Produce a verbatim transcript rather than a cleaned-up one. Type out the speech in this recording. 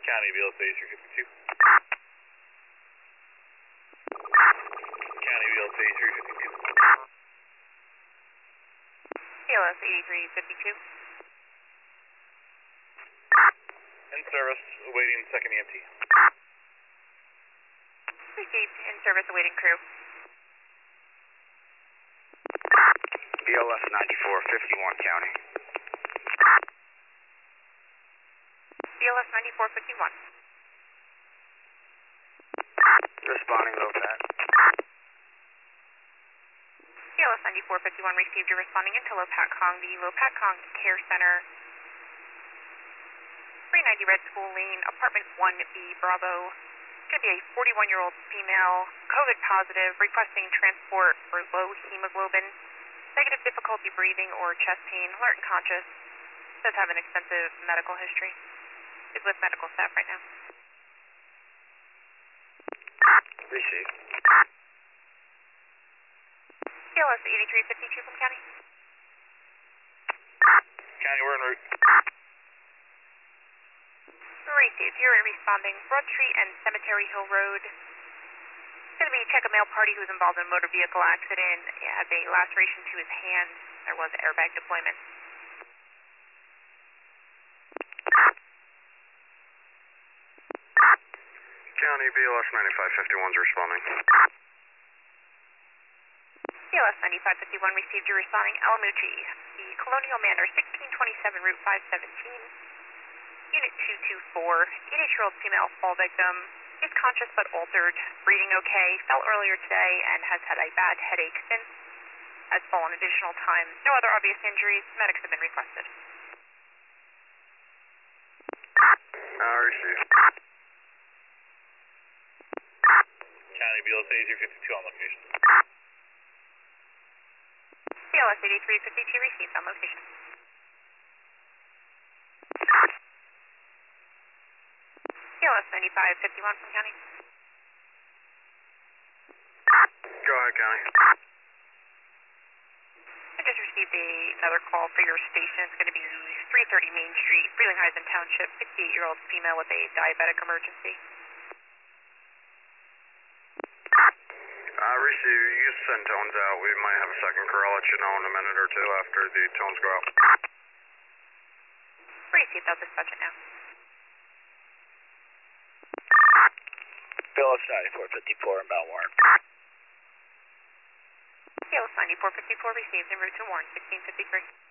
County B L S eighty-three fifty-two. County B L S eighty-three fifty-two. B L S eighty-three fifty-two. In service, awaiting second E M T. Received, in service, awaiting crew. B L S ninety-four fifty-one, County. B L S ninety-four fifty-one. Responding low pack. B L S ninety-four fifty-one received. You're responding into Lopat Kong, the Lopat Kong Care Center. three ninety Red School Lane, apartment one B, Bravo. It's going to be a forty-one-year-old female, COVID positive, requesting transport for low hemoglobin, negative difficulty breathing or chest pain, alert and conscious. Does have an extensive medical history. Is with medical staff right now. Received. B L S eighty-three fifty-two from County. County, we're en route. Received. You're responding. Broad Street and Cemetery Hill Road. It's going to be check a male party who's involved in a motor vehicle accident. He has a laceration to his hand. There was airbag deployment. County B L S ninety-five fifty-one is responding. B L S ninety-five fifty-one received. You're responding. Alamucci, the Colonial Manor, sixteen twenty-seven Route five seventeen. Unit two two four, eighty-eight-year-old female fall victim, is conscious but altered, breathing okay, fell earlier today and has had a bad headache since, has fallen additional time. No other obvious injuries, medics have been requested. Uh, received. County B L S eighty-three fifty-two on location. B L S eighty-three fifty-two received on location. B L S ninety-five fifty-one from County. Go ahead, County. I just received a, another call for your station. It's going to be three thirty Main Street, Frelinghuysen Township, sixty-eight-year-old female with a diabetic emergency. Uh, receive. You can send tones out. We might have a second crew. I'll let you know in a minute or two after the tones go out. Received. I'll dispatch it now. B L S ninety-four fifty-four inbound Warren. B L S ninety-four fifty-four received en route to Warren, sixteen fifty-three.